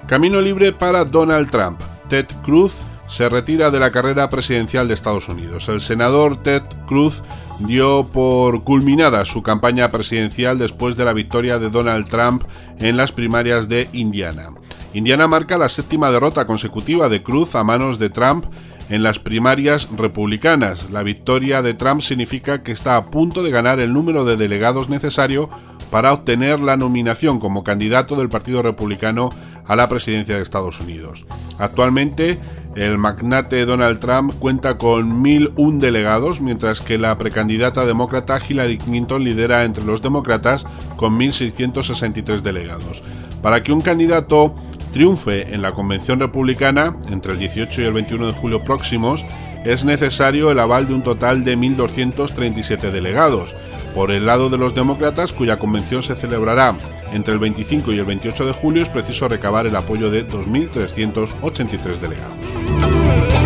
Camino libre para Donald Trump. Ted Cruz se retira de la carrera presidencial de Estados Unidos. El senador Ted Cruz dio por culminada su campaña presidencial después de la victoria de Donald Trump en las primarias de Indiana. Indiana marca la 7ª derrota consecutiva de Cruz a manos de Trump en las primarias republicanas. La victoria de Trump significa que está a punto de ganar el número de delegados necesario para obtener la nominación como candidato del Partido Republicano a la presidencia de Estados Unidos. Actualmente, el magnate Donald Trump cuenta con 1.001 delegados, mientras que la precandidata demócrata Hillary Clinton lidera entre los demócratas con 1.663 delegados. Para que un candidato triunfe en la convención republicana entre el 18 y el 21 de julio próximos, es necesario el aval de un total de 1.237 delegados. Por el lado de los demócratas, cuya convención se celebrará entre el 25 y el 28 de julio, es preciso recabar el apoyo de 2.383 delegados.